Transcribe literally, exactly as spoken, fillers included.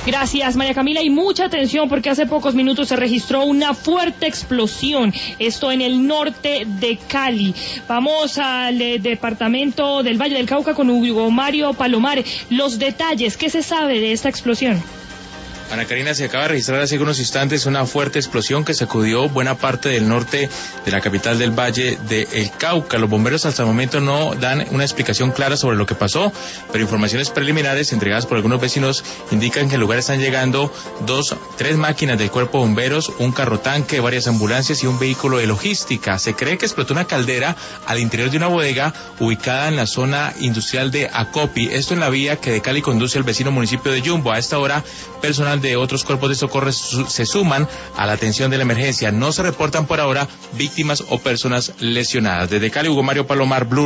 Gracias, María Camila, y mucha atención porque hace pocos minutos se registró una fuerte explosión, esto en el norte de Cali. Vamos al eh, departamento del Valle del Cauca con Hugo Mario Palomar. Los detalles, ¿qué se sabe de esta explosión? Ana Karina, se acaba de registrar hace unos instantes una fuerte explosión que sacudió buena parte del norte de la capital del Valle del Cauca. Los bomberos hasta el momento no dan una explicación clara sobre lo que pasó, pero informaciones preliminares entregadas por algunos vecinos indican que al lugar están llegando dos, tres máquinas del cuerpo de bomberos, un carro tanque, varias ambulancias y un vehículo de logística. Se cree que explotó una caldera al interior de una bodega ubicada en la zona industrial de Acopi, esto en la vía que de Cali conduce al vecino municipio de Yumbo. A esta hora, personal de otros cuerpos de socorro se suman a la atención de la emergencia. No se reportan por ahora víctimas o personas lesionadas. Desde Cali, Hugo Mario Palomar, Blue.